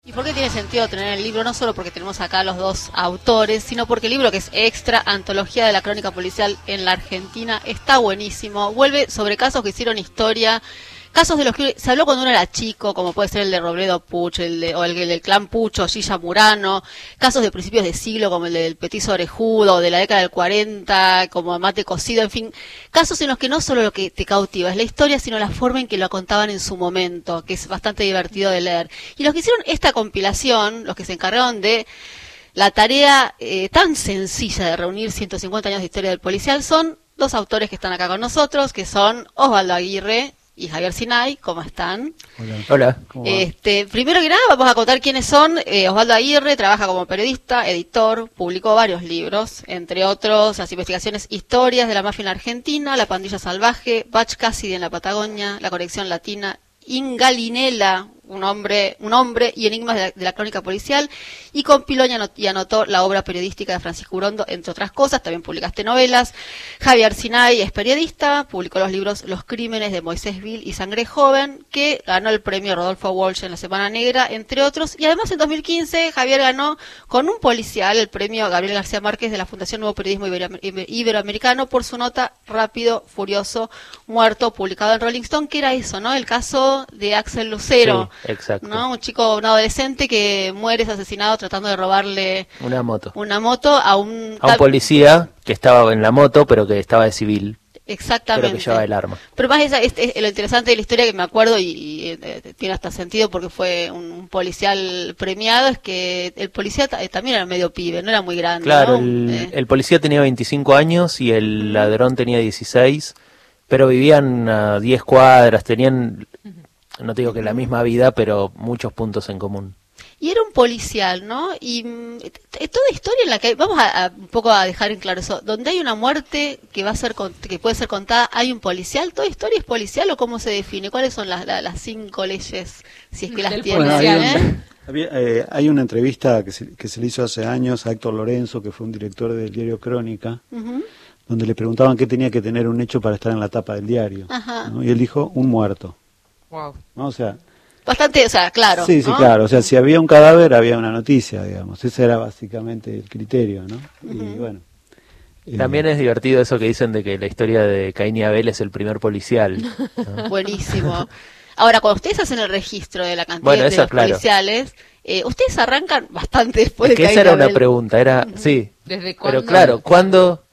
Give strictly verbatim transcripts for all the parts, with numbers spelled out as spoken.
¿Y por qué tiene sentido tener el libro? No solo porque tenemos acá los dos autores, sino porque el libro, que es Extra, Antología de la Crónica Policial en la Argentina, está buenísimo. Vuelve sobre casos que hicieron historia, casos de los que se habló cuando uno era chico, como puede ser el de Robledo Puch, el de, o el, el del clan Pucho, Gilla Murano, casos de principios de siglo como el del petiso orejudo, de la década del cuarenta, como mate cocido, en fin, casos en los que no solo lo que te cautiva es la historia, sino la forma en que lo contaban en su momento, que es bastante divertido de leer. Y los que hicieron esta compilación, los que se encargaron de la tarea eh, tan sencilla de reunir ciento cincuenta años de historia del policial, son dos autores que están acá con nosotros, que son Osvaldo Aguirre y Javier Sinay. ¿Cómo están? Hola. Hola. ¿Cómo va? Este, primero que nada vamos a contar quiénes son. eh, Osvaldo Aguirre trabaja como periodista, editor, publicó varios libros, entre otros las investigaciones Historias de la mafia en la Argentina, La pandilla salvaje, Butch Cassidy en la Patagonia, La conexión latina, Ingalinela, un hombre, un hombre y enigmas de la, de la crónica policial, y compiló y anotó, y anotó la obra periodística de Francisco Urondo, entre otras cosas. También publicaste novelas. Javier Sinay es periodista, publicó los libros Los crímenes de Moisés Vil y Sangre joven, que ganó el premio Rodolfo Walsh en la Semana Negra, entre otros, y además en dos mil quince Javier ganó con un policial el premio Gabriel García Márquez de la Fundación Nuevo Periodismo Ibero- Iberoamericano por su nota Rápido, Furioso, Muerto, publicado en Rolling Stone, que era eso, ¿no? El caso de Axel Lucero. Sí. Exacto. ¿No? Un chico, un adolescente que muere, es asesinado tratando de robarle una moto. Una moto a un a un policía que estaba en la moto, pero que estaba de civil. Exactamente. Pero que llevaba el arma. Pero más esa, es, es lo interesante de la historia, que me acuerdo y, y eh, tiene hasta sentido porque fue un, un policial premiado, es que el policía t- también era medio pibe, no era muy grande. Claro, ¿no? el, eh. el policía tenía veinticinco años y el ladrón tenía dieciséis, pero vivían a diez cuadras, tenían, no te digo que la misma vida, pero muchos puntos en común. Y era un policial, ¿no? Y mm, t- toda historia en la que hay, vamos a, a un poco a dejar en claro eso, donde hay una muerte que va a ser con- que puede ser contada, hay un policial. ¿Toda historia es policial o cómo se define? ¿Cuáles son las, las, las cinco leyes, si es que las Del tienen? policial, Bueno, hay, ¿eh? un- había, eh, hay una entrevista que se, que se le hizo hace años a Héctor Lorenzo, que fue un director del diario Crónica, Ujú. donde le preguntaban qué tenía que tener un hecho para estar en la tapa del diario, Ajá. ¿no? Y él dijo, un muerto, Wow. ¿no? O sea, Bastante, o sea, claro. sí, sí, ¿no? claro, o sea, si había un cadáver, había una noticia, digamos, ese era básicamente el criterio, ¿no? Y bueno. eh, También es divertido eso que dicen de que la historia de Caín y Abel es el primer policial, ¿no? Buenísimo. Ahora, cuando ustedes hacen el registro de la cantidad Bueno, de eso, los claro. policiales, eh, ustedes arrancan bastante después Es que de Caín esa y era una Abel. pregunta, era, sí, ¿Desde cuándo? pero claro, ¿cuándo?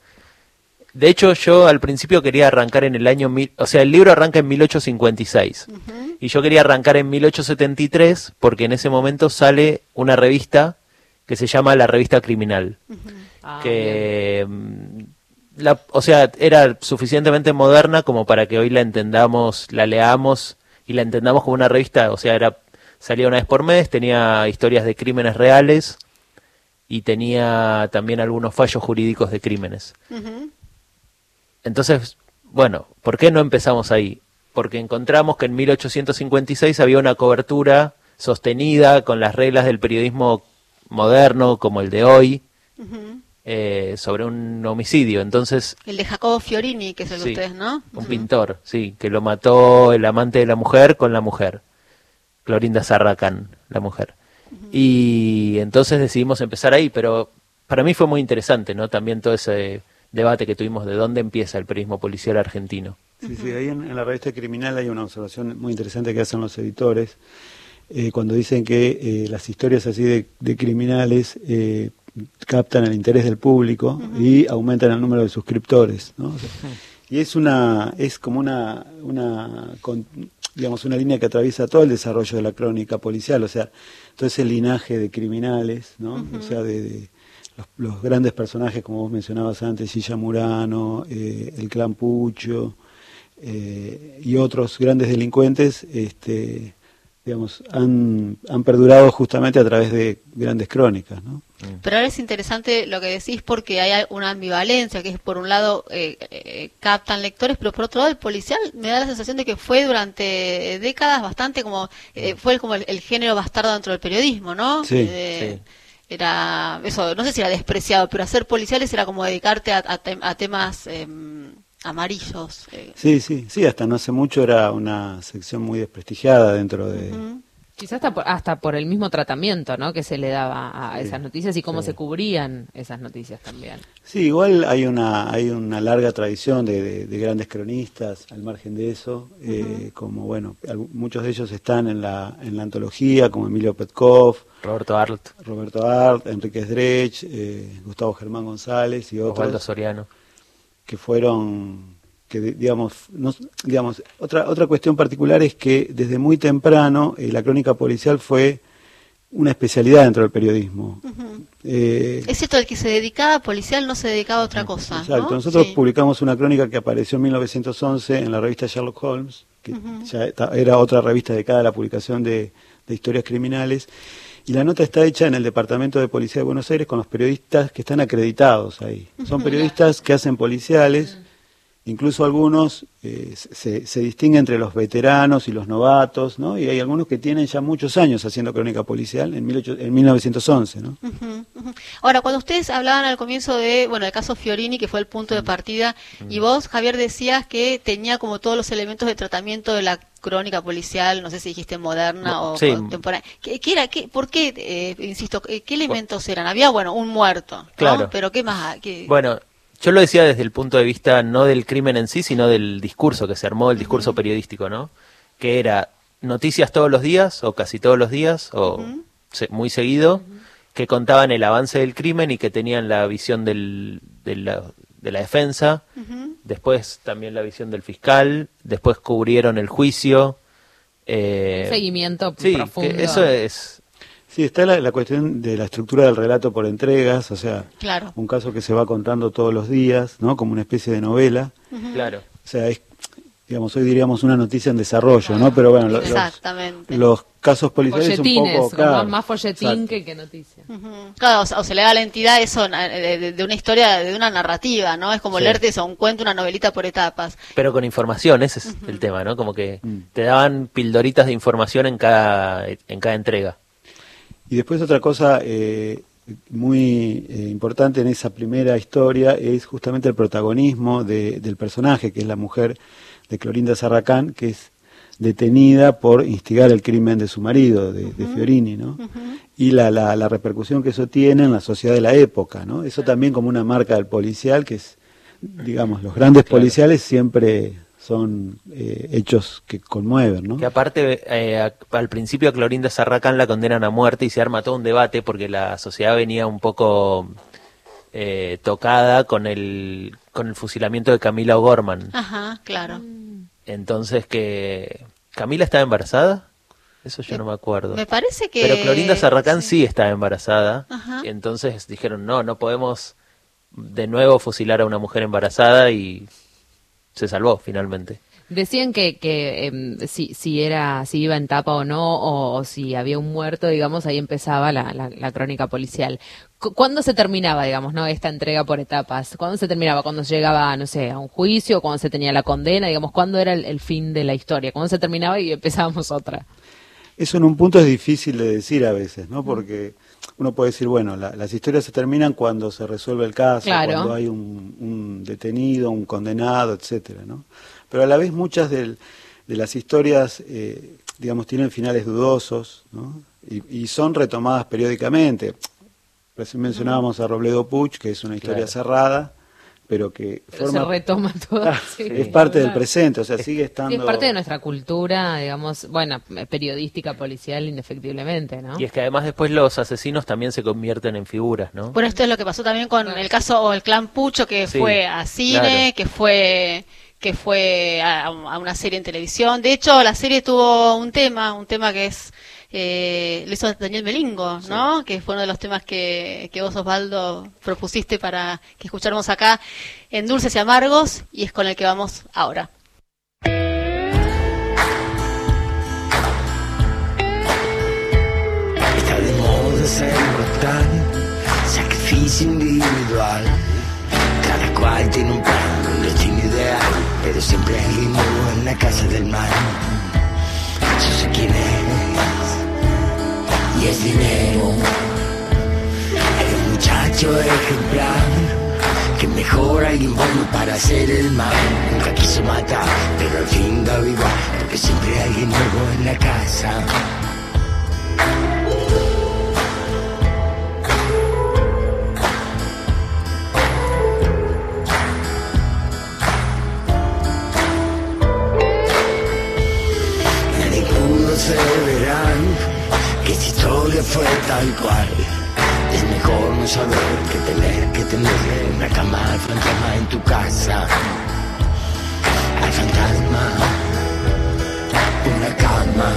De hecho, yo al principio quería arrancar en el año mil, o sea, el libro arranca en mil ochocientos cincuenta y seis. Ujú. Y yo quería arrancar en mil ochocientos setenta y tres porque en ese momento sale una revista que se llama La Revista Criminal. Ah, bien. que, mm, la, o sea, era suficientemente moderna como para que hoy la entendamos, la leamos y la entendamos como una revista. O sea, era salía una vez por mes, tenía historias de crímenes reales y tenía también algunos fallos jurídicos de crímenes. Ujú. Entonces, bueno, ¿por qué no empezamos ahí? Porque encontramos que en mil ochocientos cincuenta y seis había una cobertura sostenida con las reglas del periodismo moderno, como el de hoy, Ujú. eh, sobre un homicidio. Entonces, El de Jacobo Fiorini, que es el de sí, ustedes, ¿no? un Ujú. pintor, sí, que lo mató el amante de la mujer con la mujer, Clorinda Sarracán, la mujer. Y entonces decidimos empezar ahí, pero para mí fue muy interesante, ¿no? También todo ese debate que tuvimos de dónde empieza el periodismo policial argentino. Sí, sí, ahí en, en la revista Criminal hay una observación muy interesante que hacen los editores, eh, cuando dicen que eh, las historias así de, de criminales eh, captan el interés del público y aumentan el número de suscriptores, ¿no? O sea, y es una es como una una con- digamos una línea que atraviesa todo el desarrollo de la crónica policial, o sea, todo ese linaje de criminales, ¿no? O sea, de, de los, los grandes personajes, como vos mencionabas antes, Gilla Murano, eh, el clan Pucho, eh, y otros grandes delincuentes, este, digamos, han, han perdurado justamente a través de grandes crónicas, ¿no? Pero ahora es interesante lo que decís, porque hay una ambivalencia, que es por un lado eh, eh, captan lectores, pero por otro lado el policial me da la sensación de que fue durante décadas bastante como, eh, fue como el, el género bastardo dentro del periodismo, ¿no? Sí, Eh, sí. Era, eso, no sé si era despreciado, pero hacer policiales era como dedicarte a, a, tem- a temas em, amarillos. eh. Sí, sí, sí, hasta no hace mucho era una sección muy desprestigiada dentro de, Ujú. Quizás hasta por, hasta por el mismo tratamiento, ¿no?, que se le daba a Sí, esas noticias y cómo sí. se cubrían esas noticias también. Sí, igual hay una hay una larga tradición de, de, de grandes cronistas al margen de eso, uh-huh. eh, como bueno, muchos de ellos están en la en la antología, como Emilio Petkov, Roberto Arlt, Roberto Arlt, Enrique Sdrech, eh, Gustavo Germán González y otros. Osvaldo Soriano. Que fueron, que digamos, no, digamos otra otra cuestión particular es que desde muy temprano eh, la crónica policial fue una especialidad dentro del periodismo. Uh-huh. eh, es cierto, el que se dedicaba a policial no se dedicaba a otra cosa. Exacto, ¿no? nosotros sí. publicamos una crónica que apareció en mil novecientos once en la revista Sherlock Holmes, que uh-huh. ya era otra revista dedicada a la publicación de, de historias criminales, y la nota está hecha en el Departamento de Policía de Buenos Aires con los periodistas que están acreditados ahí. Son periodistas que hacen policiales, incluso algunos eh, se, se distinguen entre los veteranos y los novatos, ¿no? Y hay algunos que tienen ya muchos años haciendo crónica policial en, mil ocho, en mil novecientos once, ¿no? Uh-huh, uh-huh. Ahora, cuando ustedes hablaban al comienzo de, bueno, el caso Fiorini, que fue el punto de partida, uh-huh. y vos, Javier, decías que tenía como todos los elementos de tratamiento de la crónica policial, no sé si dijiste moderna no, o sí. contemporánea. ¿Qué, qué era? Qué, ¿Por qué, eh, insisto, qué elementos eran? Había, bueno, un muerto, ¿no? Claro. Pero ¿qué más? ¿Qué... Bueno, yo lo decía desde el punto de vista no del crimen en sí, sino del discurso que se armó, el discurso uh-huh. periodístico, ¿no? Que era noticias todos los días, o casi todos los días, o uh-huh. se, muy seguido, uh-huh. que contaban el avance del crimen y que tenían la visión del, de, la, de la defensa, uh-huh. después también la visión del fiscal, después cubrieron el juicio. Eh, Un seguimiento sí, profundo. Que eso es... Sí, está la, la cuestión de la estructura del relato por entregas, o sea, claro. un caso que se va contando todos los días, ¿no? Como una especie de novela. Uh-huh. Claro. O sea, es, digamos, hoy diríamos una noticia en desarrollo, ¿no? Pero bueno, lo, exactamente. Los, los casos policiales un poco... Claro, más, más folletín que, que noticia. Uh-huh. Claro, o, sea, o se le da la entidad eso de, de, de una historia, de una narrativa, ¿no? Es como sí. leerte eso, un cuento, una novelita por etapas. Pero con información, ese es uh-huh. el tema, ¿no? Como que uh-huh. te daban pildoritas de información en cada, en cada entrega. Y después otra cosa eh, muy eh, importante en esa primera historia es justamente el protagonismo de, del personaje, que es la mujer de Clorinda Sarracán, que es detenida por instigar el crimen de su marido, de, uh-huh. de Fiorini, ¿no? Uh-huh. Y la, la, la repercusión que eso tiene en la sociedad de la época, ¿no? Eso también como una marca del policial, que es, digamos, los grandes claro. policiales siempre... son eh, hechos que conmueven, ¿no? Que aparte, eh, a, al principio a Clorinda Sarracán la condenan a muerte y se arma todo un debate porque la sociedad venía un poco eh, tocada con el con el fusilamiento de Camila O'Gorman. Ajá, claro. Entonces que... ¿Camila estaba embarazada? Eso yo me, no me acuerdo. Me parece que... Pero Clorinda Sarracán sí, sí estaba embarazada. Ajá. Y entonces dijeron, no, no podemos de nuevo fusilar a una mujer embarazada y... se salvó finalmente. Decían que, que eh, si, si era si iba en tapa o no, o, o si había un muerto, digamos, ahí empezaba la, la, la crónica policial. ¿Cuándo se terminaba, digamos, no esta entrega por etapas? ¿Cuándo se terminaba? ¿Cuándo se llegaba, no sé, a un juicio? ¿Cuándo se tenía la condena? Digamos, ¿cuándo era el, el fin de la historia? ¿Cuándo se terminaba y empezábamos otra? Eso en un punto es difícil de decir a veces, ¿no? Porque uno puede decir, bueno, la, las historias se terminan cuando se resuelve el caso, claro. cuando hay un, un detenido, un condenado, etcétera, ¿no? Pero a la vez muchas del, de las historias, eh, digamos, tienen finales dudosos, ¿no? Y, y son retomadas periódicamente. Recién mencionábamos a Robledo Puch, que es una historia claro. cerrada, pero que pero forma... se retoma todo. Ah, sí, es parte claro. del presente, o sea, sigue estando... Sí, es parte de nuestra cultura, digamos, bueno, periodística, policial, indefectiblemente, ¿no? Y es que además después los asesinos también se convierten en figuras, ¿no? Bueno, esto es lo que pasó también con el caso, o el clan Pucho, que sí, fue a cine, claro. que fue... que fue a, a una serie en televisión. De hecho, la serie tuvo un tema, un tema que es, eh, lo hizo Daniel Melingo, ¿no? Sí. Que fue uno de los temas que, que vos, Osvaldo, propusiste para que escucháramos acá en Dulces y Amargos, y es con el que vamos ahora. Está de moda ser mortal, sacrificio individual, cada cual tiene un plan, un destino ideal, pero siempre hay alguien nuevo en la casa del mal. Yo sé quién eres, y es dinero. Eres un muchacho ejemplar, que mejor alguien bueno para hacer el mal. Nunca quiso matar, pero al fin da igual, porque siempre hay alguien nuevo en la casa. Nadie pudo aseverar que esta historia fue tal cual. Es mejor no saber que tener que tener una cama al fantasma en tu casa. Al fantasma, una cama.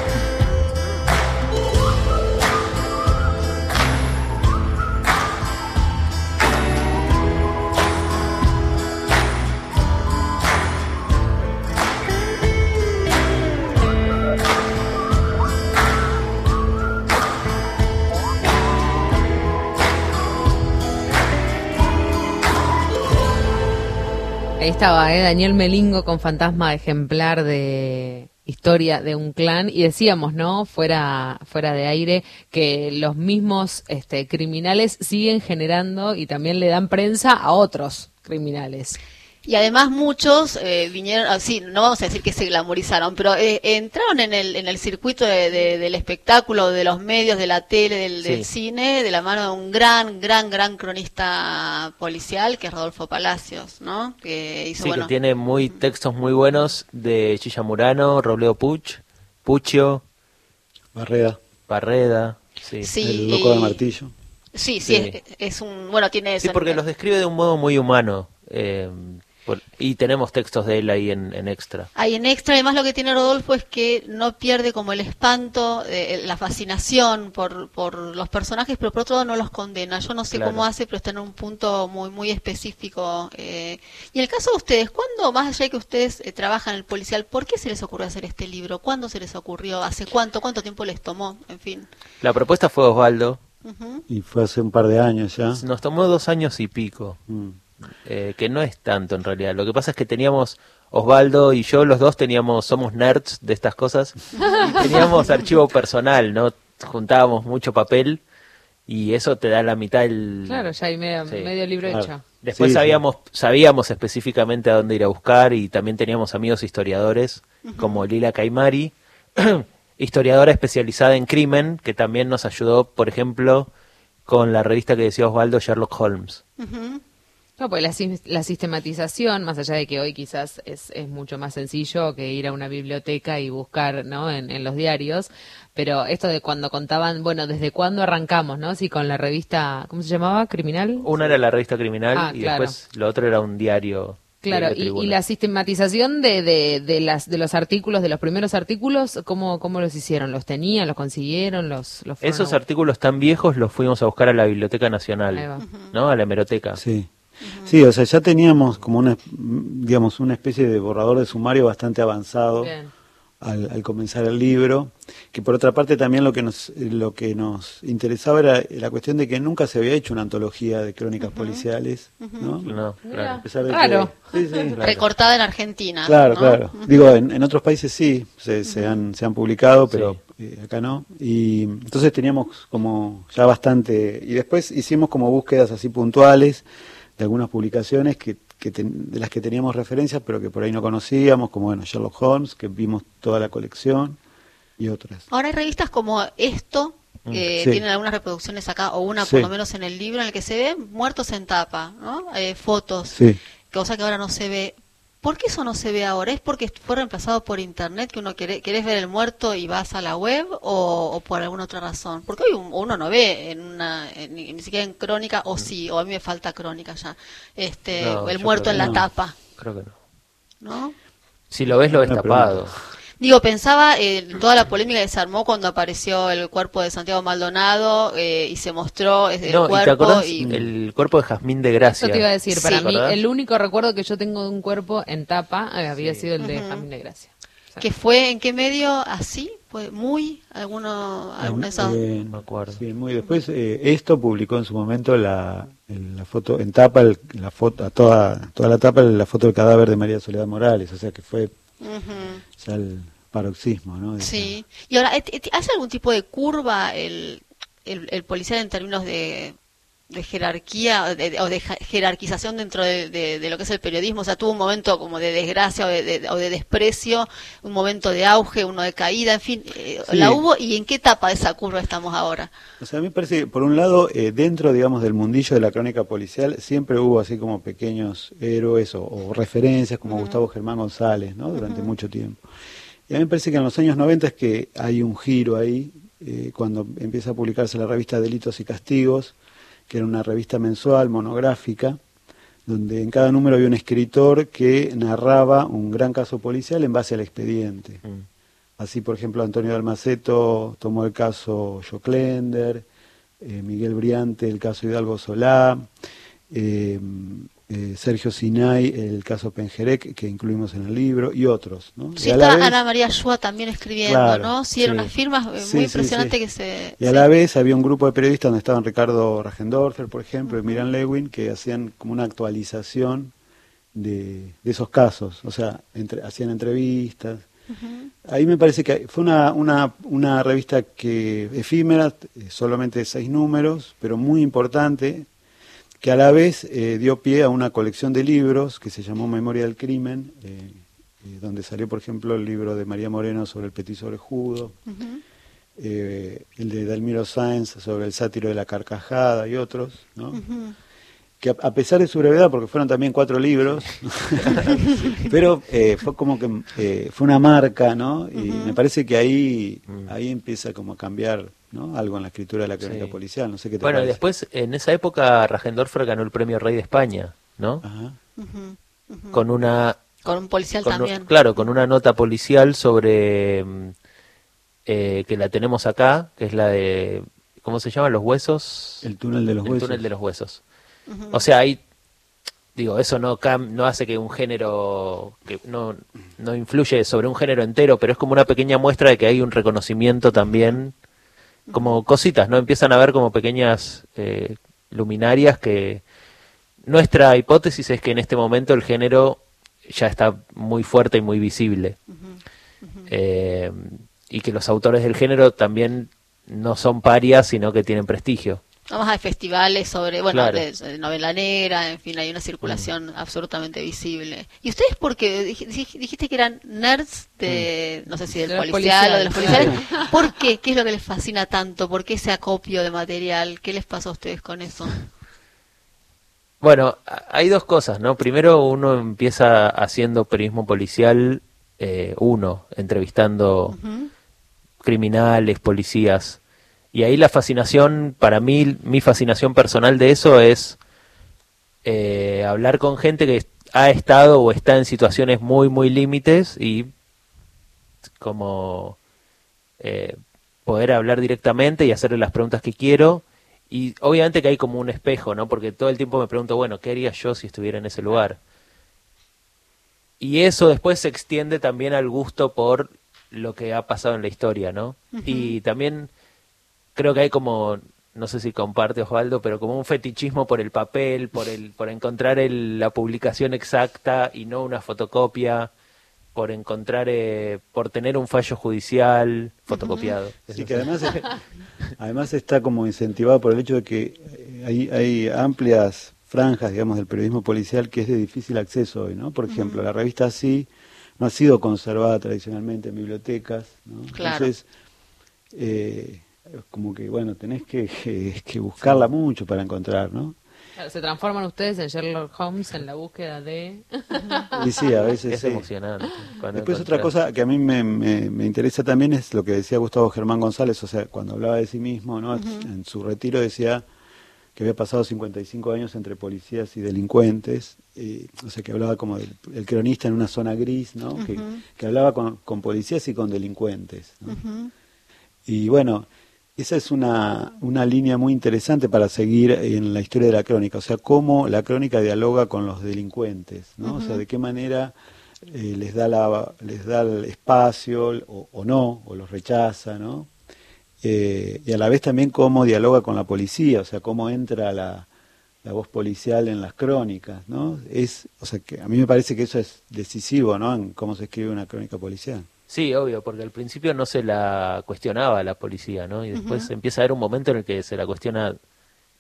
Ahí estaba, ¿eh? Daniel Melingo con Fantasma, ejemplar de historia de un clan, y decíamos, ¿no? Fuera, fuera de aire, que los mismos este, criminales siguen generando y también le dan prensa a otros criminales. Y además muchos eh, vinieron, ah, sí, no vamos a decir que se glamorizaron, pero eh, entraron en el en el circuito de, de, del espectáculo, de los medios, de la tele, del, Sí. del cine, de la mano de un gran, gran, gran cronista policial, que es Rodolfo Palacios, ¿no? Que hizo, Sí, bueno, que tiene muy textos muy buenos de Chilla Murano, Robledo Puch, Puccio, Barreda, Barreda. Sí, sí, el loco del y- martillo. Sí, sí, Sí. Es, es un, bueno, tiene eso. Sí, porque los describe de un modo muy humano. eh, por- y tenemos textos de él ahí en, en extra. Ahí en extra, además lo que tiene Rodolfo es que no pierde como el espanto, eh, la fascinación por, por los personajes, pero por otro lado no los condena. Yo no sé Claro. cómo hace, pero está en un punto muy muy específico. Eh. Y en el caso de ustedes, ¿cuándo, más allá de que ustedes eh, trabajan en el policial, por qué se les ocurrió hacer este libro? ¿Cuándo se les ocurrió? ¿Hace cuánto? ¿Cuánto tiempo les tomó? En fin. La propuesta fue Osvaldo. Ujú. Y fue hace un par de años ya. Nos tomó dos años y pico. Mm. eh, que no es tanto en realidad. Lo que pasa es que teníamos, Osvaldo y yo, los dos teníamos, somos nerds de estas cosas, y teníamos archivo personal, ¿no? Juntábamos mucho papel y eso te da la mitad del... Claro, ya hay medio, Sí, medio libro claro. hecho. Después Sí, sí. sabíamos, sabíamos específicamente a dónde ir a buscar, y también teníamos amigos historiadores como Lila Caimari, historiadora especializada en crimen, que también nos ayudó, por ejemplo, con la revista que decía Osvaldo, Sherlock Holmes. Ujú. No, pues la, sis- la sistematización, más allá de que hoy quizás es, es mucho más sencillo que ir a una biblioteca y buscar, ¿no? En, en los diarios, pero esto de cuando contaban, bueno, ¿desde cuándo arrancamos, no? Si con la revista, ¿cómo se llamaba? ¿Criminal? Una era la revista criminal Ah, y claro. después lo otro era un diario. de Claro, la y, Tribuna. y la sistematización de, de, de, las, de los artículos, de los primeros artículos, ¿cómo, cómo los hicieron? ¿Los tenían, los consiguieron, los, los fueron Esos a- artículos tan viejos los fuimos a buscar a la Biblioteca Ahí Nacional, va. ¿no? A la hemeroteca. Sí. Sí, o sea, ya teníamos como una, digamos, una especie de borrador de sumario bastante avanzado Bien. al, al comenzar el libro, que por otra parte también lo que nos lo que nos interesaba era la cuestión de que nunca se había hecho una antología de crónicas policiales, ¿no? No, Mira. claro. A pesar de Raro. que- sí, sí, Claro. Recortada en Argentina. Claro, ¿no? claro. Digo, en, en otros países sí, se, se, han, se han publicado, pero eh, acá no. Y entonces teníamos como ya bastante... Y después hicimos como búsquedas así puntuales de algunas publicaciones que, que ten- de las que teníamos referencias, pero que por ahí no conocíamos, como bueno, Sherlock Holmes, que vimos toda la colección, y otras. Ahora hay revistas como Esto, que Sí. tienen algunas reproducciones acá, o una Sí. por lo menos en el libro, en el que se ven muertos en tapa, ¿no? Eh, fotos, Sí. cosa que ahora no se ve. ¿Por qué eso no se ve ahora? ¿Es porque fue reemplazado por internet, que uno quiere, querés ver el muerto y vas a la web, o, o por alguna otra razón? Porque hoy un- uno no ve en una, en- ni, ni siquiera en crónica, o sí, o a mí me falta crónica ya, este, No, el yo muerto creo en que la no. tapa, Creo que no. ¿no? Si lo ves, lo ves Buena tapado. Digo, pensaba en toda la polémica que se armó cuando apareció el cuerpo de Santiago Maldonado eh, y se mostró eh, el No, ¿y te cuerpo. acordás? y- El cuerpo de Jazmín de Gracia. Eso te iba a decir, Sí. para mí ¿Acordás? el único recuerdo que yo tengo de un cuerpo en tapa eh, había Sí. sido el de Ujú. Jamín de Gracia. O sea, ¿Que fue en qué medio así? ¿Fue muy? ¿Alguno, alguno de esos? Eh, No me acuerdo. Sí, muy después eh, esto publicó en su momento la, el- la foto en tapa, el- la foto a toda toda la tapa la foto del cadáver de María Soledad Morales, o sea que fue Ujú. ya el paroxismo, ¿no? De esa- Sí. Y ahora, ¿et- et- ¿hace algún tipo de curva el, el, el policial en términos de de jerarquía de, o de jerarquización dentro de, de, de lo que es el periodismo? O sea, tuvo un momento como de desgracia o de, de, o de desprecio, un momento de auge, uno de caída, en fin, eh, Sí. ¿la hubo? ¿Y en qué etapa de esa curva estamos ahora? O sea, a mí me parece que, por un lado, eh, dentro, digamos, del mundillo de la crónica policial, siempre hubo así como pequeños héroes o, o referencias, como Ujú. Gustavo Germán González, ¿no? Durante Ujú. mucho tiempo. Y a mí me parece que en los años noventa es que hay un giro ahí, eh, cuando empieza a publicarse la revista Delitos y Castigos, que era una revista mensual, monográfica, donde en cada número había un escritor que narraba un gran caso policial en base al expediente. Mm. Así, por ejemplo, Antonio Dalmaceto tomó el caso Joclender, eh, Miguel Briante el caso Hidalgo Solá, eh, eh, Sergio Sinay el caso Pengerec, que incluimos en el libro, y otros, ¿no? Sí, Y a la está vez- Ana María Shua también escribiendo, Claro, ¿no? Sí, eran sí. unas firmas eh, Sí, muy sí, impresionante sí. que se... Y a sí. la vez había un grupo de periodistas donde estaban Ricardo Rajendorfer, por ejemplo, y Miran Lewin, que hacían como una actualización de, de esos casos, o sea, entre- hacían entrevistas. Ujú. Ahí me parece que fue una, una, una revista que efímera, eh, solamente seis números, pero muy importante, que a la vez eh, dio pie a una colección de libros que se llamó Memoria del Crimen, eh, eh, donde salió, por ejemplo, el libro de María Moreno sobre el petiso orejudo, Ujú. eh, el de Dalmiro Sáenz sobre el sátiro de la carcajada y otros, ¿no? Ujú. Que a, a pesar de su brevedad, porque fueron también cuatro libros, pero eh, fue como que eh, fue una marca, ¿no? Y Ujú. me parece que ahí Mm. ahí empieza como a cambiar, ¿no? Algo en la escritura de la crónica Sí. policial, no sé qué te Bueno, y parece. después, en esa época, Rajendorfer ganó el premio Rey de España, ¿no? Ajá. Ujú. Ujú. Con una... Con un policial con- también. Claro, con una nota policial sobre... mm, eh, que la tenemos acá, que es la de... ¿Cómo se llama? Los huesos. El túnel de los El huesos. túnel de los huesos. Ujú. O sea, ahí, digo, eso no cam- no hace que un género, que no, no influye sobre un género entero, pero es como una pequeña muestra de que hay un reconocimiento también, como cositas, ¿no? Empiezan a ver como pequeñas eh, luminarias que nuestra hipótesis es que en este momento el género ya está muy fuerte y muy visible. Eh, y que los autores del género también no son parias, sino que tienen prestigio. Vamos a festivales sobre, bueno, Claro. de, de novela negra, en fin, hay una circulación absolutamente visible. ¿Y ustedes por qué? Dij- dij- Dijiste que eran nerds de, no sé si del De los policial o de los policiales. policiales. ¿Por qué? ¿Qué es lo que les fascina tanto? ¿Por qué ese acopio de material? ¿Qué les pasó a ustedes con eso? Bueno, a- hay dos cosas, ¿no? Primero uno empieza haciendo periodismo policial, eh, uno, entrevistando Ujú. criminales, policías. Y ahí la fascinación, para mí, mi fascinación personal de eso es eh, hablar con gente que ha estado o está en situaciones muy, muy límites y como eh, poder hablar directamente y hacerle las preguntas que quiero. Y obviamente que hay como un espejo, ¿no? Porque todo el tiempo me pregunto, bueno, ¿qué haría yo si estuviera en ese lugar? Y eso después se extiende también al gusto por lo que ha pasado en la historia, ¿no? Ujú. Y también creo que hay como, no sé si comparte Osvaldo, pero como un fetichismo por el papel, por el, por encontrar el- la publicación exacta y no una fotocopia, por encontrar, eh, por tener un fallo judicial fotocopiado. Sí, Eso que además, además está como incentivado por el hecho de que eh, hay, hay amplias franjas, digamos, del periodismo policial que es de difícil acceso hoy, ¿no? Por ejemplo, la revista Sí no ha sido conservada tradicionalmente en bibliotecas, ¿no? Claro. Entonces, eh, como que, bueno, tenés que, que, que buscarla mucho para encontrar, ¿no? Claro, se transforman ustedes en Sherlock Holmes en la búsqueda de... Y sí, a veces es sí. emocionante. cuando Después otra encontrás- cosa que a mí me, me, me interesa también es lo que decía Gustavo Germán González, o sea, cuando hablaba de sí mismo, ¿no? En su retiro decía que había pasado cincuenta y cinco años entre policías y delincuentes, eh, o sea, que hablaba como del el cronista en una zona gris, ¿no? Que, Ujú. que hablaba con, con policías y con delincuentes, ¿no? Ujú. Y bueno, esa es una, una línea muy interesante para seguir en la historia de la crónica, o sea, cómo la crónica dialoga con los delincuentes, ¿no? O sea, de qué manera eh, les da la, les da el espacio o, o no, o los rechaza, ¿no? Eh, y a la vez también cómo dialoga con la policía, o sea, cómo entra la, la voz policial en las crónicas, ¿no? Es, o sea, que a mí me parece que eso es decisivo, ¿no? En cómo se escribe una crónica policial. Sí, obvio, porque al principio no se la cuestionaba la policía, ¿no? Y después empieza a haber un momento en el que se la cuestiona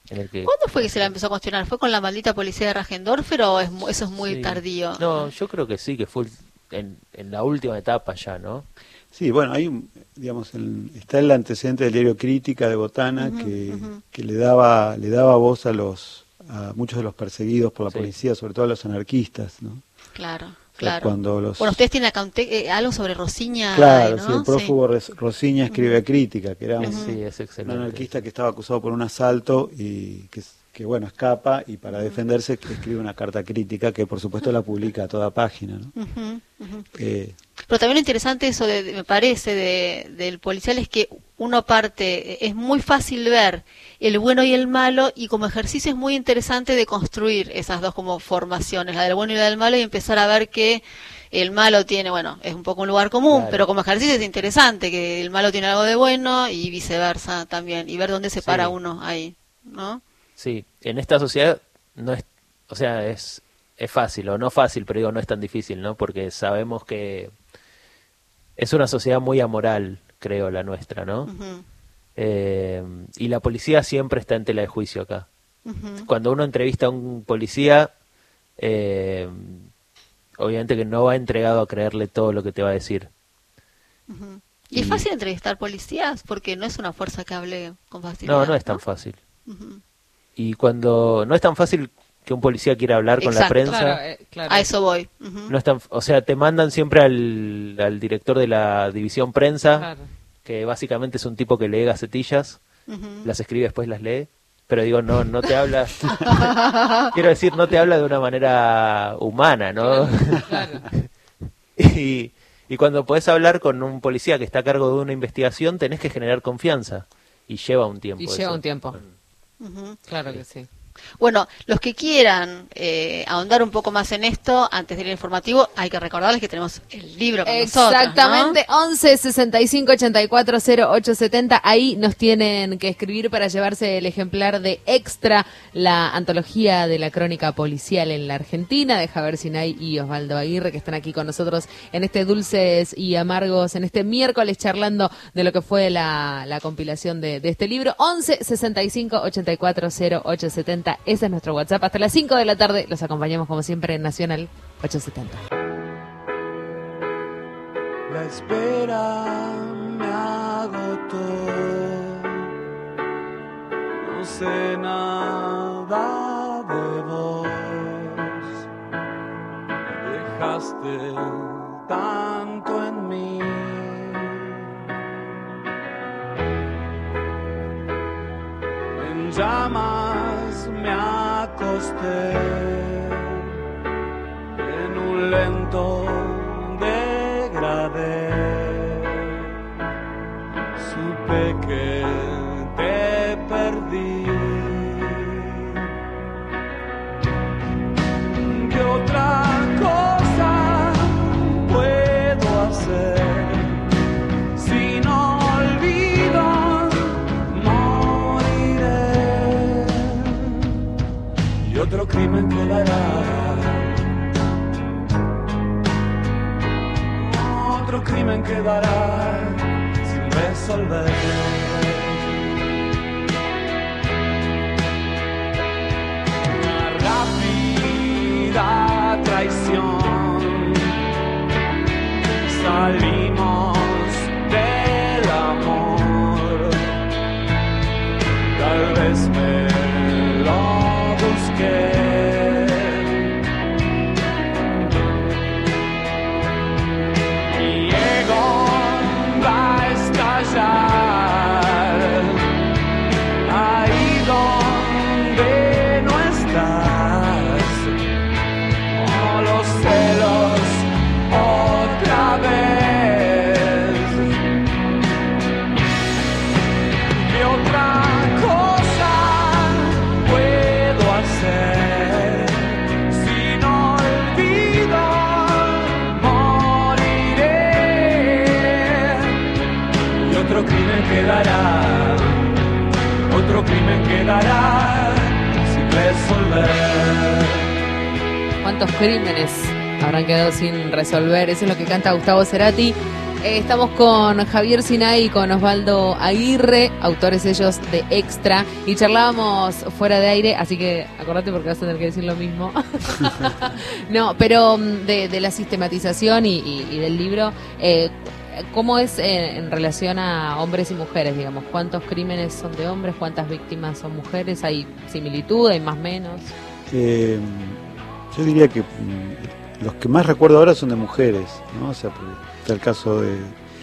en el que... ¿Cuándo fue que se la empezó a cuestionar? ¿Fue con la maldita policía de Rajendorfer o es, mu- eso es muy Sí. tardío? No, yo creo que sí, que fue en, en la última etapa ya, ¿no? Sí, bueno, hay un, digamos, el- está el antecedente del diario Crítica de Botana Ujú, que, ujú. que le daba le daba voz a los a muchos de los perseguidos por la Sí. policía, sobre todo a los anarquistas, ¿no? Claro, O sea, claro. cuando los Bueno, ustedes tienen acá un te- eh, algo sobre Rosiña, Claro, ¿no? sí, el prófugo Res- Rosiña escribe a Crítica, que era un, Sí, es un excelente. anarquista que estaba acusado por un asalto y que, que bueno, escapa y para defenderse escribe una carta crítica que por supuesto la publica a toda página, ¿no? Ujú, ujú. Eh, Pero también lo interesante eso, de, de- me parece, de, del policial es que uno parte, es muy fácil ver el bueno y el malo y como ejercicio es muy interesante de construir esas dos como formaciones, la del bueno y la del malo y empezar a ver que el malo tiene, bueno, es un poco un lugar común, Claro. pero como ejercicio es interesante que el malo tiene algo de bueno y viceversa también y ver dónde se Sí. para uno ahí, ¿no? Sí, en esta sociedad no es, o sea, es, es fácil, o no fácil, pero digo, no es tan difícil, ¿no? Porque sabemos que es una sociedad muy amoral, creo, la nuestra, ¿no? Ujú, Eh, y la policía siempre está en tela de juicio acá. ujú. Cuando uno entrevista a un policía, eh, obviamente que no va entregado a creerle todo lo que te va a decir. Ujú. Y es Y- fácil entrevistar policías porque no es una fuerza que hable con facilidad. No, no es tan fácil. Ujú. Y cuando no es tan fácil que un policía quiera hablar con la Exacto. prensa, Claro, eh, claro. A eso voy. Ujú. no es tan, o sea, te mandan siempre al, al director de la división prensa, Claro. que básicamente es un tipo que lee gacetillas, Ujú. las escribe, después las lee, pero digo, no, no te habla, quiero decir, no te habla de una manera humana, ¿no? Claro. y, y cuando podés hablar con un policía que está a cargo de una investigación, tenés que generar confianza, y lleva un tiempo. Y eso. lleva un tiempo. Ujú. Claro que sí. Bueno, los que quieran eh, ahondar un poco más en esto, antes del informativo, hay que recordarles que tenemos el libro con nosotros, ¿no? Exactamente, once sesenta y cinco ochenta y cuatro cero ocho setenta. Ahí nos tienen que escribir para llevarse el ejemplar de Extra, la antología de la crónica policial en la Argentina, de Javier Sinay y Osvaldo Aguirre, que están aquí con nosotros en este Dulces y Amargos, en este miércoles, charlando de lo que fue la, la compilación de, de este libro. once sesenta y cinco ochenta y cuatro cero ocho setenta. Ese es nuestro WhatsApp. Hasta las cinco de la tarde los acompañamos como siempre en Nacional ochocientos setenta. La espera me agotó, no sé nada de vos, dejaste tanto en mí. En llamas me acosté, en un lento degradé, supe que te perdí. ¿Qué otra cosa puedo hacer si no olvido? Moriré y otro crimen quedará. Otro crimen quedará sin resolver. Una rápida traición. Salimos del amor. Tal vez me lo busqué. Mi ego va a estallar ahí donde no estás. Oh, los celos otra vez. ¿Qué otra cosa puedo hacer si no olvido? Y otro crimen quedará, otro crimen quedará sin resolver. ¿Cuántos crímenes habrán quedado sin resolver? Eso es lo que canta Gustavo Cerati Eh, estamos con Javier Sinay y con Osvaldo Aguirre, autores ellos de Extra, y charlábamos fuera de aire, así que acordate porque vas a tener que decir lo mismo. No, pero de, de la sistematización y, y, y del libro, eh, ¿cómo es eh, en relación a hombres y mujeres, digamos? ¿Cuántos crímenes son de hombres? ¿Cuántas víctimas son mujeres? ¿Hay similitud? ¿Hay más o menos? Eh, yo diría que mm, los que más recuerdo ahora son de mujeres, ¿no? O sea, porque está el caso de,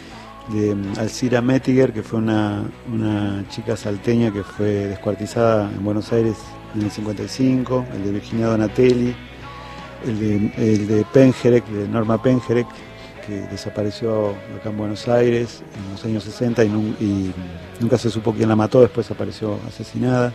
de um, Alcira Mettiger, que fue una, una chica salteña que fue descuartizada en Buenos Aires en el cincuenta y cinco, el de Virginia Donatelli, el de, el de Pengerek, de Norma Pengerek, que desapareció acá en Buenos Aires en los años sesenta y, nu y nunca se supo quién la mató, después apareció asesinada.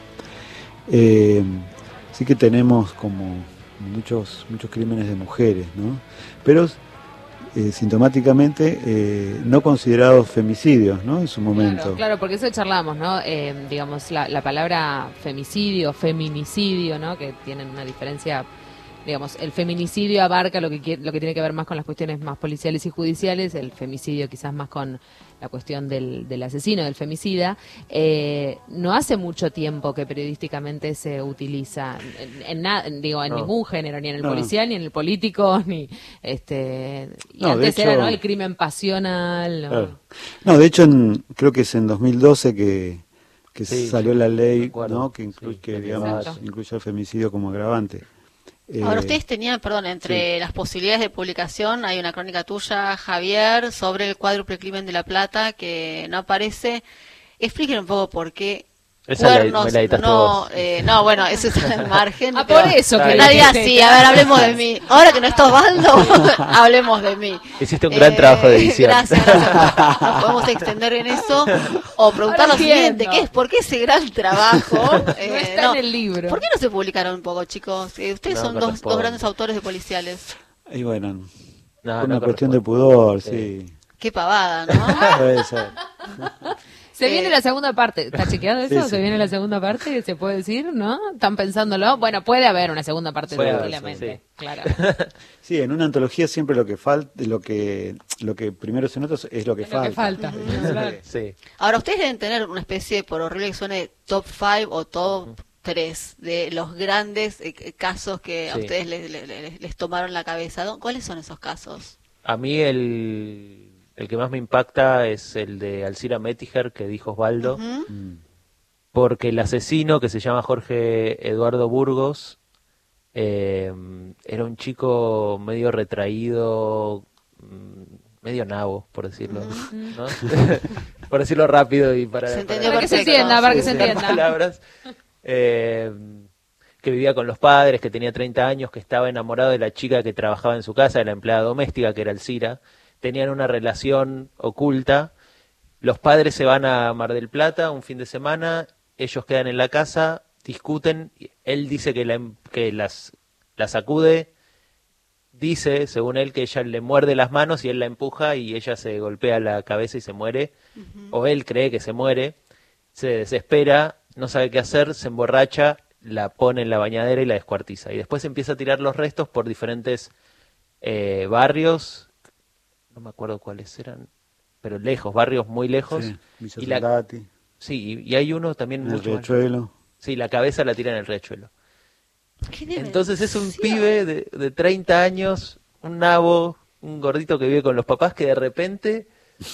Eh, así que tenemos como muchos muchos crímenes de mujeres, ¿no? Pero eh, sintomáticamente eh, no considerados femicidios, ¿no? En su momento. Claro, claro, porque eso charlamos, ¿no? Eh, digamos, la, la palabra femicidio, feminicidio, ¿no? Que tienen una diferencia. Digamos, el feminicidio abarca lo que quiere, lo que tiene que ver más con las cuestiones más policiales y judiciales, el femicidio quizás más con la cuestión del, del asesino, del femicida. Eh, no hace mucho tiempo que periodísticamente se utiliza en, en, na, digo, en no. ningún género, ni en el no. policial, ni en el político, ni este. Y no, antes hecho, era, ¿no? El crimen pasional. ¿No? Claro. No, de hecho, en, creo que es en dos mil doce que que sí, salió la ley, ¿no? Que incluye, sí, que digamos, incluye el femicidio como agravante. Ahora, ustedes tenían, perdón, entre sí. las posibilidades de publicación, hay una crónica tuya, Javier, sobre el cuádruple crimen de La Plata, que no aparece. Explíquenme un poco por qué Esa cuernos, la, la no, eh, no, bueno, eso está en margen. Ah, por eso que nadie así, a ver, hablemos de mí. Ahora que no está Osvaldo, hablemos de mí. Hiciste un gran eh, trabajo de edición. Gracias, gracias. Nos podemos extender en eso o preguntar lo siguiente, ¿qué es? ¿Por qué ese gran trabajo? Eh, no está no, en el libro. ¿Por qué no se publicaron un poco, chicos? Eh, ustedes no, son dos, dos grandes autores de policiales. Y bueno, no, una no cuestión de pudor, sí. sí. Qué pavada, ¿no? Puede ser. Se eh, viene la segunda parte. ¿Está chequeado eso? Sí, sí. Se viene la segunda parte, se puede decir, ¿no? ¿Están pensándolo? Bueno, puede haber una segunda parte tranquilamente. Sí. Claro. Sí, en una antología siempre lo que falta, lo que lo que primero se nota es lo que es falta. Lo que falta. Sí. Sí. Ahora, ustedes deben tener una especie, por horrible que suene, top cinco o top tres de los grandes eh, casos que sí. a ustedes les, les, les, les tomaron la cabeza. ¿Cuáles son esos casos? A mí el... El que más me impacta es el de Alcira Mettiger, que dijo Osvaldo, uh-huh. porque el asesino, que se llama Jorge Eduardo Burgos, eh, era un chico medio retraído, medio nabo, por decirlo, uh-huh. ¿no? Por decirlo rápido y para, se para, para que se entienda, para que se entienda. Palabras, eh, que vivía con los padres, que tenía treinta años, que estaba enamorado de la chica que trabajaba en su casa, de la empleada doméstica, que era Alcira. Tenían una relación oculta, los padres se van a Mar del Plata un fin de semana, ellos quedan en la casa, discuten, él dice que, la, que las, la sacude, dice, según él, que ella le muerde las manos y él la empuja y ella se golpea la cabeza y se muere, uh-huh. o él cree que se muere, se desespera, no sabe qué hacer, se emborracha, la pone en la bañadera y la descuartiza, y después empieza a tirar los restos por diferentes eh, barrios, no me acuerdo cuáles eran, pero lejos, barrios muy lejos. Sí, y la, sí, y, y hay uno también... En el Riachuelo. Sí, la cabeza la tira en el Riachuelo. Entonces es un pibe de, de treinta años, un nabo, un gordito que vive con los papás, que de repente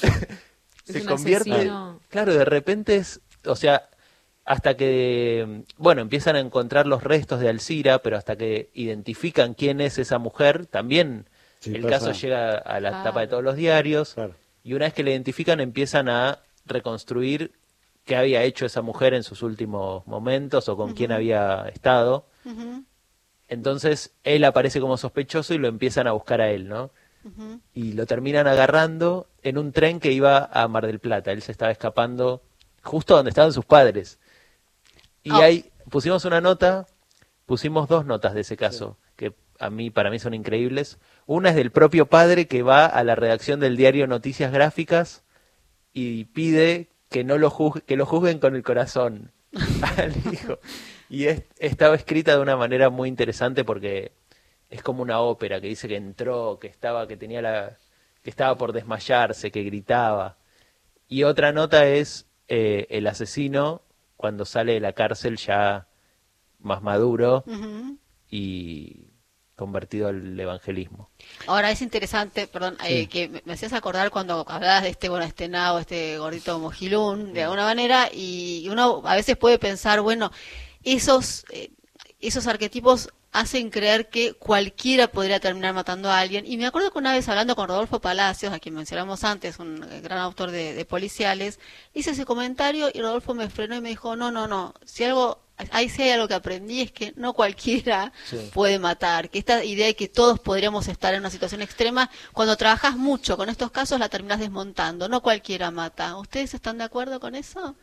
se convierte... Asesino. Claro, de repente es... O sea, hasta que... Bueno, empiezan a encontrar los restos de Alcira, pero hasta que identifican quién es esa mujer, también... Sí, el pasa. Caso llega a la ah. tapa de todos los diarios, claro. Y una vez que la identifican empiezan a reconstruir qué había hecho esa mujer en sus últimos momentos o con uh-huh. quién había estado. Uh-huh. Entonces él aparece como sospechoso y lo empiezan a buscar a él, ¿no? Uh-huh. Y lo terminan agarrando en un tren que iba a Mar del Plata. Él se estaba escapando justo donde estaban sus padres. Y oh. ahí pusimos una nota, pusimos dos notas de ese caso, sí. que a mí, para mí son increíbles. Una es del propio padre que va a la redacción del diario Noticias Gráficas y pide que no lo juzgue, que lo juzguen con el corazón al hijo. Y es, estaba escrita de una manera muy interesante porque es como una ópera que dice que entró, que estaba, que tenía la, que estaba por desmayarse, que gritaba. Y otra nota es eh, el asesino cuando sale de la cárcel ya más maduro Ujú. y convertido al evangelismo. Ahora es interesante, perdón, eh, que me, me hacías acordar cuando hablabas de este, bueno, este nabo, este gordito mojilún, de alguna manera, y uno a veces puede pensar, bueno, esos, eh, esos arquetipos hacen creer que cualquiera podría terminar matando a alguien. Y me acuerdo que una vez hablando con Rodolfo Palacios, a quien mencionamos antes, un eh, gran autor de, de policiales, hice ese comentario y Rodolfo me frenó y me dijo, no, no, no, si algo, ahí sí hay algo que aprendí es que no cualquiera Sí. puede matar, que esta idea de que todos podríamos estar en una situación extrema, cuando trabajas mucho con estos casos la terminas desmontando, no cualquiera mata. ¿Ustedes están de acuerdo con eso?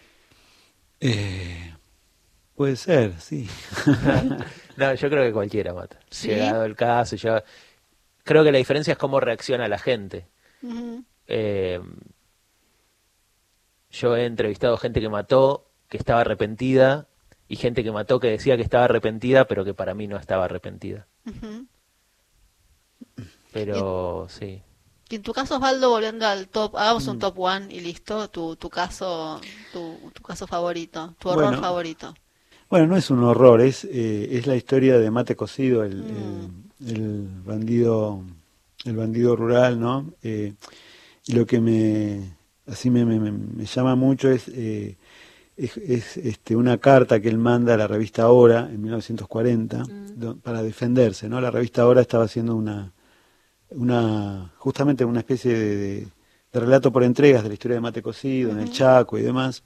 Eh, puede ser, sí. No, yo creo que cualquiera mata. ¿Sí? Llegado el caso, ya... creo que la diferencia es cómo reacciona la gente. Ujú. Eh, yo he entrevistado gente que mató, que estaba arrepentida, y gente que mató que decía que estaba arrepentida, pero que para mí no estaba arrepentida. Ujú. Pero sí. Y en tu caso, Osvaldo, volviendo al top, hagamos Mm. un top one y listo, tu, tu caso, tu, tu caso favorito, tu horror Bueno. favorito. Bueno, no es un horror, es, eh, es la historia de Mate Cocido, el, Mm. el, el bandido, el bandido rural, ¿no? Eh, y lo que me, así me, me, me- me llama mucho es, eh, es, es, este, una carta que él manda a la revista Ahora en mil novecientos cuarenta do- para defenderse, ¿no? La revista Ahora estaba haciendo una, una justamente una especie de, de- de relato por entregas de la historia de Mate Cocido en el Chaco y demás,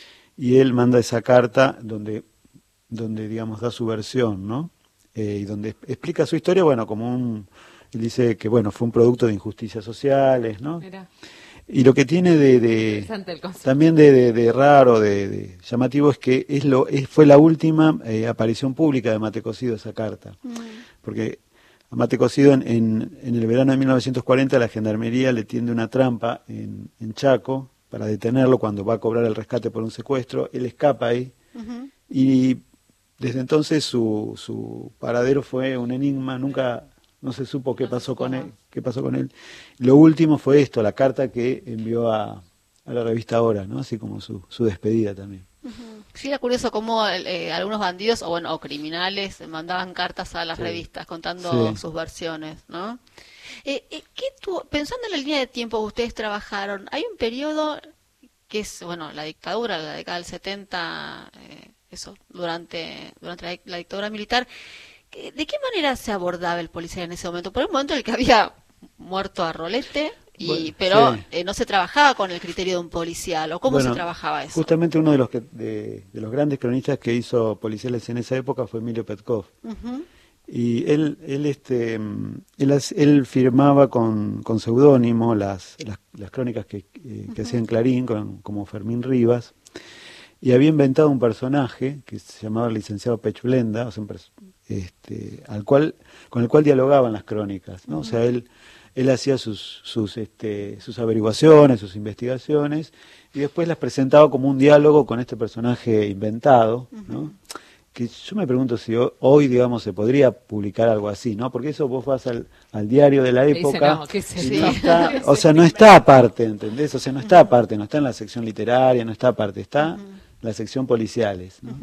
y él manda esa carta donde donde digamos da su versión, ¿no? Eh, y donde explica su historia, bueno, como un, él dice que bueno, fue un producto de injusticias sociales, ¿no? Mira, Y lo que tiene de, de interesante el concepto. también de, de- de raro, de, de llamativo es que es lo es, fue la última eh, aparición pública de Mate Cocido esa carta, porque a Mate Cocido en, en, en el verano de mil novecientos cuarenta la gendarmería le tiende una trampa en, en Chaco para detenerlo cuando va a cobrar el rescate por un secuestro, él escapa ahí Ujú. y desde entonces su, su paradero fue un enigma, nunca no se supo qué No se pasó supo con más. él, qué pasó con él. Lo último fue esto, la carta que envió a, a la revista Ahora, ¿no? Así como su, su despedida también. Sí, era curioso cómo eh, algunos bandidos o bueno o criminales mandaban cartas a las Sí. revistas contando Sí. sus versiones, ¿no? Eh, eh, ¿qué tu- pensando en la línea de tiempo que ustedes trabajaron, hay un periodo que es bueno la dictadura, la década del setenta, eh, eso durante durante la, la dictadura militar. que- ¿De qué manera se abordaba el policía en ese momento? Por un momento en el que había muerto a rolete. Y, Bueno, pero sí. eh, no se trabajaba con el criterio de un policial, ¿o cómo Bueno, se trabajaba eso? Justamente uno de los que, de, de los grandes cronistas que hizo policiales en esa época fue Emilio Petkov. Ujú. Y él, él, este, mm, él, hac- él firmaba con, con seudónimo las, las, las crónicas que, eh, que hacía en Clarín, con- como Fermín Rivas, y había inventado un personaje que se llamaba el licenciado Pechulenda, o sea, un pers- este, al cual, con el cual dialogaban las crónicas, ¿no? O sea, él, él hacía sus, sus, este, sus averiguaciones, sus investigaciones, y después las presentaba como un diálogo con este personaje inventado, ¿no? Que yo me pregunto si ho- hoy, digamos, se podría publicar algo así, ¿no? Porque eso vos vas al, al diario de la Te dice, época, no, ¿qué es y esto? no está, ¿Qué es o sea, no este está aparte, ¿entendés? O sea, no está aparte, no está en la sección literaria, no está aparte, está en la sección policiales, ¿no?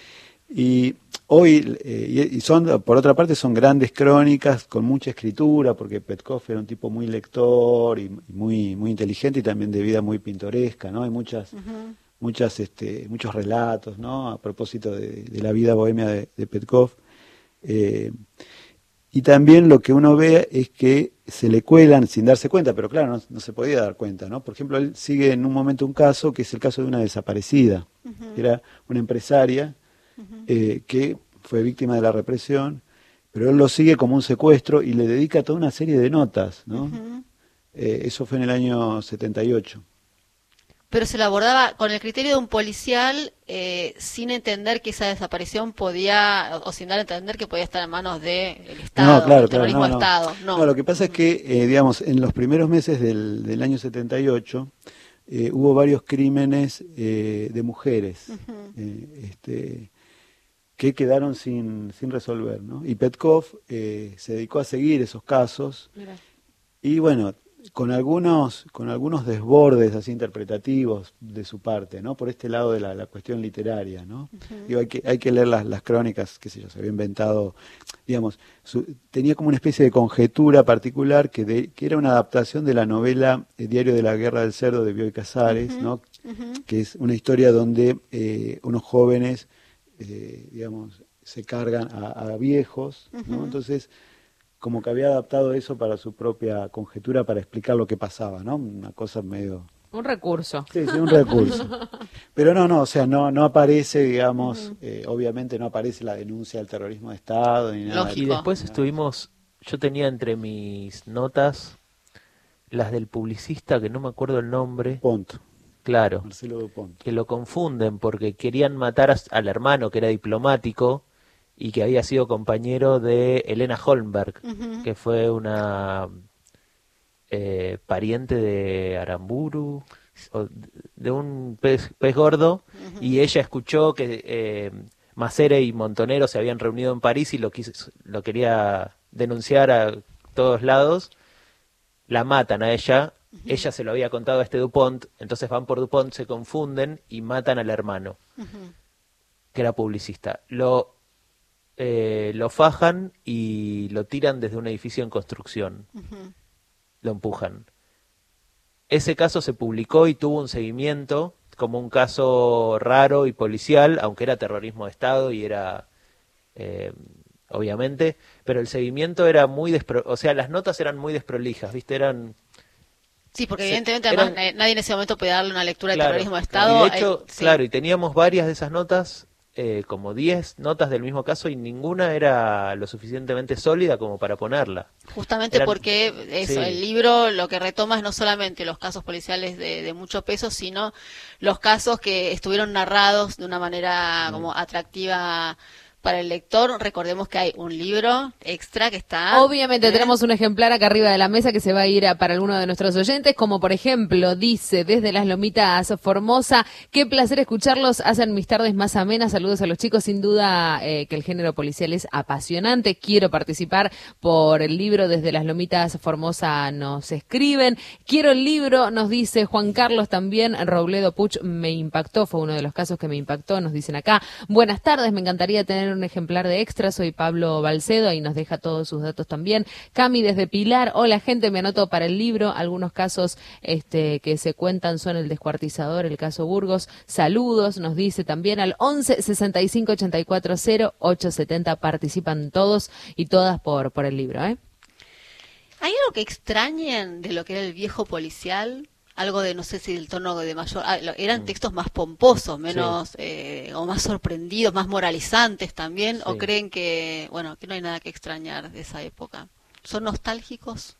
Y hoy, eh, y y son, por otra parte, son grandes crónicas con mucha escritura, porque Petkov era un tipo muy lector y, y muy, muy inteligente y también de vida muy pintoresca, ¿no? Hay muchas, muchas, este, muchos relatos, ¿no? A propósito de, de la vida bohemia de, de Petkov. Eh, y también lo que uno ve es que se le cuelan sin darse cuenta, pero claro, no, no se podía dar cuenta, ¿no? Por ejemplo, él sigue en un momento un caso que es el caso de una desaparecida. Era una empresaria eh, que fue víctima de la represión, pero él lo sigue como un secuestro y le dedica toda una serie de notas, ¿no? Eh, eso fue en el año setenta y ocho. Pero se la abordaba con el criterio de un policial eh, sin entender que esa desaparición podía, o sin dar a entender que podía estar en manos del Estado, No, claro, del claro, terrorismo no, de no. Estado. No, No, lo que pasa es que, eh, digamos, en los primeros meses del, del año setenta y ocho eh, hubo varios crímenes eh, de mujeres eh, este, que quedaron sin, sin resolver, ¿no? Y Petkov eh, se dedicó a seguir esos casos Mira. y, bueno, con algunos con algunos desbordes así interpretativos de su parte, ¿no? Por este lado de la, la cuestión literaria, ¿no? Uh-huh. Digo, hay que hay que leer las, las crónicas, qué sé yo, se había inventado, digamos, su, tenía como una especie de conjetura particular que de, que era una adaptación de la novela El diario de la guerra del cerdo de Bioy Casares, uh-huh. ¿no? Uh-huh. Que es una historia donde eh, unos jóvenes, eh, digamos, se cargan a, a viejos, ¿no? Uh-huh. Entonces, como que había adaptado eso para su propia conjetura para explicar lo que pasaba, ¿no? Una cosa medio... Un recurso. Sí, sí, un recurso. Pero no, no, o sea, no no aparece, digamos, uh-huh. eh, obviamente no aparece la denuncia del terrorismo de Estado ni nada. Y después estuvimos, yo tenía entre mis notas las del publicista, que no me acuerdo el nombre. Pont. Claro. Marcelo Dupont. Que lo confunden porque querían matar a, al hermano que era diplomático y que había sido compañero de Elena Holmberg, uh-huh. que fue una eh, pariente de Aramburu, o de un pez, pez gordo, uh-huh. y ella escuchó que eh, Macere y Montonero se habían reunido en París y lo, quiso, lo quería denunciar a todos lados. La matan a ella, uh-huh. ella se lo había contado a este Dupont, entonces van por Dupont, se confunden y matan al hermano, uh-huh. que era publicista. Lo Eh, lo fajan y lo tiran desde un edificio en construcción. Uh-huh. Lo empujan. Ese caso se publicó y tuvo un seguimiento como un caso raro y policial, aunque era terrorismo de Estado y era, eh, obviamente, pero el seguimiento era muy, despro- o sea, las notas eran muy desprolijas, ¿viste? Eran... Sí, porque se, evidentemente eran, además nadie en ese momento podía darle una lectura claro, de terrorismo de Estado. Y de hecho, eh, sí. claro, y teníamos varias de esas notas, Eh, como diez notas del mismo caso y ninguna era lo suficientemente sólida como para ponerla. Justamente Eran, porque eso, sí. El libro lo que retoma es no solamente los casos policiales de, de mucho peso, sino los casos que estuvieron narrados de una manera mm. como atractiva para el lector. Recordemos que hay un libro extra que está... Obviamente ¿eh? Tenemos un ejemplar acá arriba de la mesa que se va a ir a, para alguno de nuestros oyentes, como por ejemplo, dice, desde las Lomitas Formosa, qué placer escucharlos, hacen mis tardes más amenas, saludos a los chicos, sin duda eh, que el género policial es apasionante, quiero participar por el libro, desde las Lomitas Formosa nos escriben, quiero el libro, nos dice Juan Carlos también, Robledo Puch me impactó, fue uno de los casos que me impactó, nos dicen acá, buenas tardes, me encantaría tener un ejemplar de extra, soy Pablo Balcedo y nos deja todos sus datos también. Cami desde Pilar, hola gente, me anoto para el libro, algunos casos este que se cuentan son el descuartizador, el caso Burgos, saludos, nos dice también al once sesenta y cinco ochenta y cuatro cero ocho setenta, participan todos y todas por, por el libro, ¿eh? ¿Hay algo que extrañen de lo que era el viejo policial? Algo de, no sé si del tono de mayor... Ah, eran textos más pomposos, menos... Sí. Eh, o más sorprendidos, más moralizantes también, sí. ¿O creen que, bueno, que no hay nada que extrañar de esa época? ¿Son nostálgicos?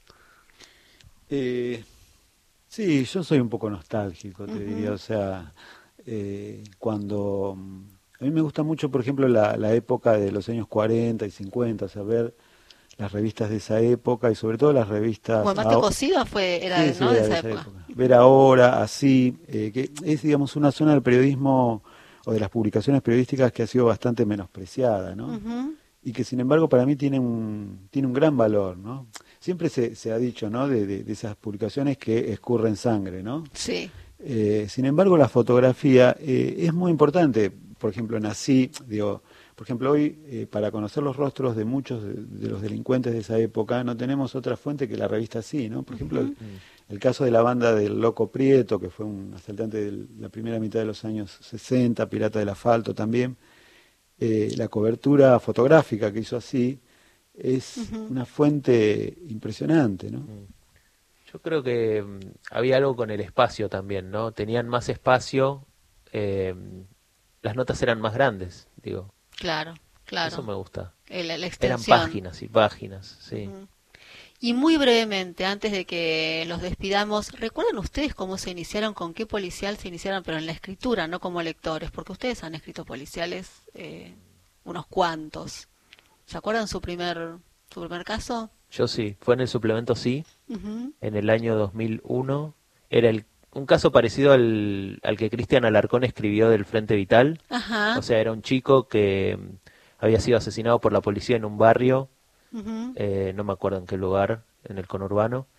Eh, sí, yo soy un poco nostálgico, te uh-huh. diría, o sea, eh, cuando... A mí me gusta mucho, por ejemplo, la, la época de los años cuarenta y cincuenta, o sea, ver las revistas de esa época y sobre todo las revistas... Bueno, Mateo Cosido fue, era, sí, ¿no? sí, de, de esa, esa época. época. Ver ahora, así, eh, que es, digamos, una zona del periodismo o de las publicaciones periodísticas que ha sido bastante menospreciada, ¿no? Uh-huh. Y que, sin embargo, para mí tiene un tiene un gran valor, ¿no? Siempre se, se ha dicho, ¿no?, de, de, de esas publicaciones que escurren sangre, ¿no? Sí. Eh, sin embargo, la fotografía eh, es muy importante. Por ejemplo, en Así, digo... Por ejemplo, hoy, eh, para conocer los rostros de muchos de, de los delincuentes de esa época, no tenemos otra fuente que la revista Sí, ¿no? Por ejemplo, uh-huh. el, el caso de la banda del Loco Prieto, que fue un asaltante de la primera mitad de los años sesenta, pirata del asfalto también, eh, la cobertura fotográfica que hizo Así es uh-huh. una fuente impresionante, ¿no? Yo creo que um, había algo con el espacio también, ¿no? Tenían más espacio, eh, las notas eran más grandes, digo. Claro, claro. Eso me gusta. El, la Eran páginas y páginas, sí. Uh-huh. Y muy brevemente, antes de que los despidamos, ¿recuerdan ustedes cómo se iniciaron, con qué policial se iniciaron, pero en la escritura, no como lectores? Porque ustedes han escrito policiales, eh, unos cuantos. ¿Se acuerdan su primer, su primer caso? Yo sí, fue en el suplemento Sí, uh-huh. en el año dos mil uno. Era el un caso parecido al, al que Cristian Alarcón escribió del Frente Vital. Ajá. O sea, era un chico que había sido asesinado por la policía en un barrio, uh-huh. eh, no me acuerdo en qué lugar, en el conurbano,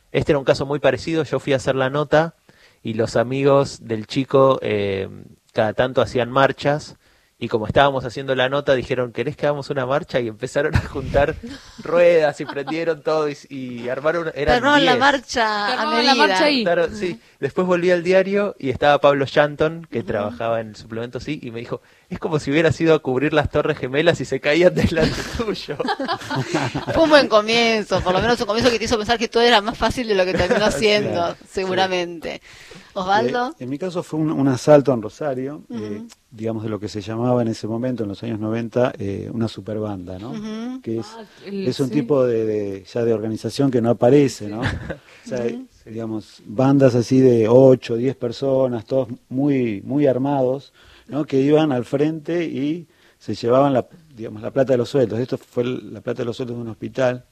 Este era un caso muy parecido, yo fui a hacer la nota y los amigos del chico eh, cada tanto hacían marchas y como estábamos haciendo la nota dijeron, ¿querés que hagamos una marcha? Y empezaron a juntar ruedas y prendieron todo y, y armaron, eran Armaron la diez. marcha a Armaron medida. la marcha ahí. Juntaron- sí. Después volví al diario y estaba Pablo Shanton, que trabajaba en el suplemento sí, y me dijo, es como si hubieras ido a cubrir las Torres Gemelas y se caían delante tuyo. Fue un buen comienzo, por lo menos un comienzo que te hizo pensar que todo era más fácil de lo que terminó siendo, Claro, seguramente. Osvaldo. Eh, en mi caso fue un, un asalto en Rosario, eh, digamos de lo que se llamaba en ese momento, en los años noventa, eh, una superbanda, ¿no? Ujú. Que es, Ah, el- es un sí. tipo de, de- ya de organización que no aparece, ¿no? O sea, digamos, bandas así de ocho, diez personas, todos muy, muy armados, ¿no? Que iban al frente y se llevaban la, digamos, la plata de los sueldos. Esto fue el- la plata de los sueldos de un hospital.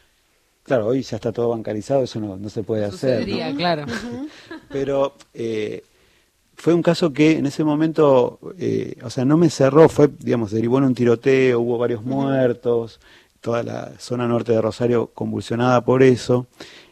Claro, hoy ya está todo bancarizado, eso no, no se puede hacer, ¿no? Sucedería, claro. Pero eh, fue un caso que en ese momento, eh, o sea, no me cerró, fue, digamos, derivó en un tiroteo, hubo varios muertos, toda la zona norte de Rosario convulsionada por eso,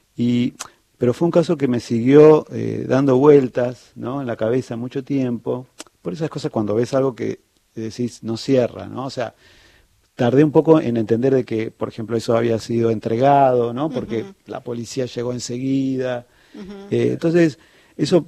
y pero fue un caso que me siguió eh, dando vueltas, ¿no? En la cabeza mucho tiempo, por esas cosas cuando ves algo que decís no cierra, ¿no? O sea, tardé un poco en entender de que, por ejemplo, eso había sido entregado, ¿no? Porque la policía llegó enseguida. Eh, entonces, eso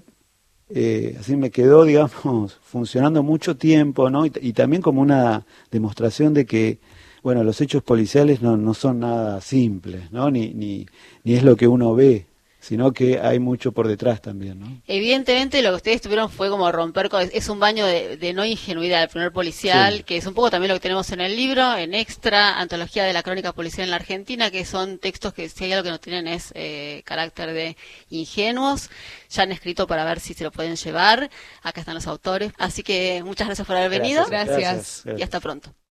eh, así me quedó, digamos, funcionando mucho tiempo, ¿no? Y, y también como una demostración de que, bueno, los hechos policiales no, no son nada simples, ¿no? Ni, ni, ni es lo que uno ve, sino que hay mucho por detrás también, ¿no? Evidentemente lo que ustedes tuvieron fue como romper, con, es un baño de, de no ingenuidad, el primer policial, Sí. que es un poco también lo que tenemos en el libro, en Extra, Antología de la Crónica Policial en la Argentina, que son textos que si hay algo que no tienen es eh, carácter de ingenuos, ya han escrito para ver si se lo pueden llevar, acá están los autores, así que muchas gracias por haber venido Gracias. y hasta pronto.